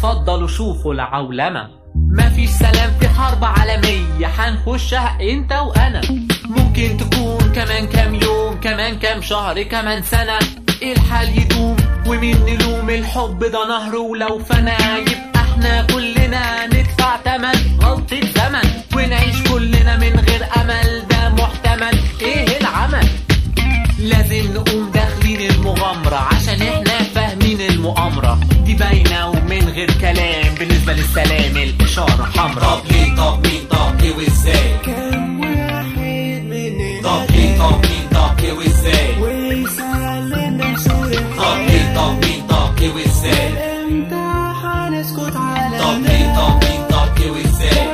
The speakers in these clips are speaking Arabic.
اتفضلوا شوفوا العولمة. مفيش سلام في حرب عالمية هنخشها انت وانا. ممكن تكون كمان كام يوم، كمان كام شهر، كمان سنة. الحال يدوم ومين نلوم، الحب ده نهر ولو فنى يبقى احنا كلنا ندفع تمن غلطة زمن، ونعيش كلنا من غير امل، ده محتمل. ايه العمل؟ لازم نقوم داخلين المغامرة عشان احنا فاهمين المؤامرة دي باينة ومن غير كلام. بالنسبة للسلام الإشارة حمراء. طب ليه، طب مين، طب ايه وازاي؟ كم واحد مننا طب ليه، طب مين، طب ايه وازاي؟ ويسلم نفسه للحياة. طب ليه، طب مين، طب ايه وازاي؟ امتى هنسكت على طب ليه، طب مين، طب ايه وازاي؟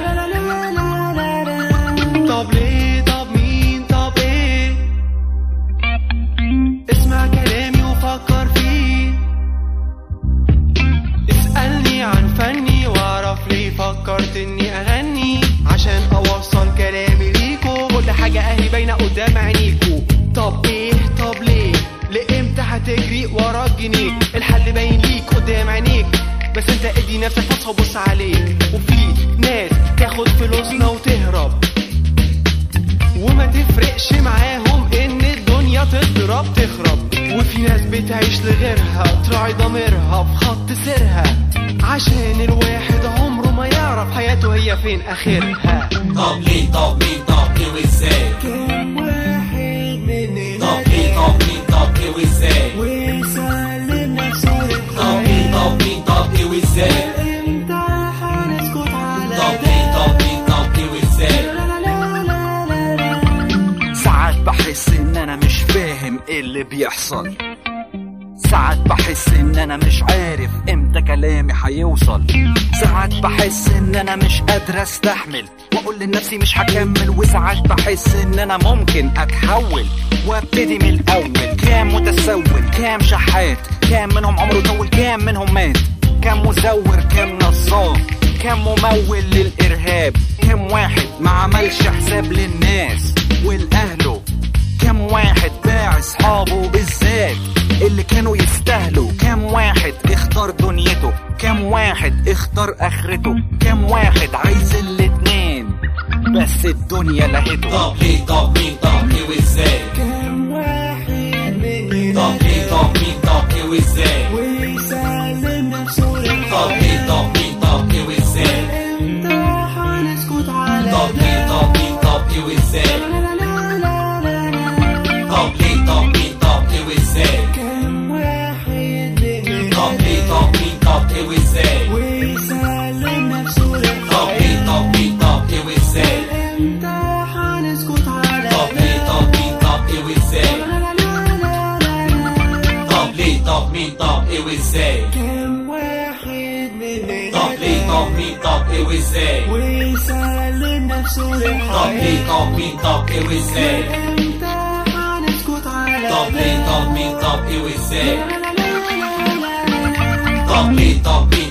طب ليه، طب مين، طب ايه؟ اسمع كلامي وفكر فيه. اسألني عن فني واعرف ليه فكرت اني اغني، عشان اوصل كلامي ليكو. كل حاجة اهي باينة قدام عينيكو. طب ايه، طب ليه، لامتى هتجري ورا الجنيه؟ الحل باين ليك قدام عينيك، بس انت ادي نفسك فرصة وبص عليك. وفي ناس تاخد فلوسنا وتهرب، وما تفرقش معاهم ان الدنيا تضرب تخرب. وفي ناس بتعيش لغيرها تراعي ضميرها في خط سيرها، عشان الواحد عمره ما يعرف حياته هي فين اخرها. طب ليه، طب مين، طب ايه وازاي؟ كم واحد مننا طب ليه، طب مين، طب ايه وازاي؟ ويسلم نفسه طب ليه، طب مين، طب ايه وازاي؟ امتى هنسكت على طب ليه، طب مين، طب ايه وازاي؟ ساعات بحس ان انا مش فاهم ايه اللي بيحصل، ساعات بحس ان انا مش عارف امتى كلامي هيوصل، ساعات بحس ان انا مش قادر استحمل واقول لنفسي مش هكمل، وساعات بحس ان انا ممكن اتحول وابتدي من الاول. كام متسول، كام شحات، كام منهم عمره طول، كام منهم مات، كام مزور، كام نصاب، كام ممول للارهاب، كام واحد ما عملش حساب للناس والاهله، كام واحد باع اصحابه بالذات اللي كانوا يستاهلوا، كام واحد اختار دنيته، كام واحد اختار اخرته، كام واحد عايز الاتنين بس الدنيا لهته. طب ليه، طب مين، طب ايه وازاي؟ كم واحد مننا طب ليه، طب مين، طب ايه وازاي؟ ويسلم نفسه للحياة. طب ليه، طب مين، طب ايه وازاي؟ امتى هنسكت على طب ليه، طب مين، طب ايه وازاي؟ طب ليه، طب مين، طب ايه وازاي؟ كم واحد مننا طب ليه، طب مين، طب ايه وازاي؟ ويسلم نفسه طب للحياة. ليه، طب مين، طب ايه وازاي؟ امتى هنسكت على طب ليه، طب مين، طب ايه وازاي؟ طب ليه، طب مين، طب ايه وازاي؟ كم واحد مننا طب ليه، طب مين، طب ايه وازاي؟ ويسلم نفسه طب ليه، للحياة. طب مين، طب ايه وازاي؟ امتى هنسكت على طب ليه، طب مين، طب ايه وازاي؟ طب ليه، طب مين،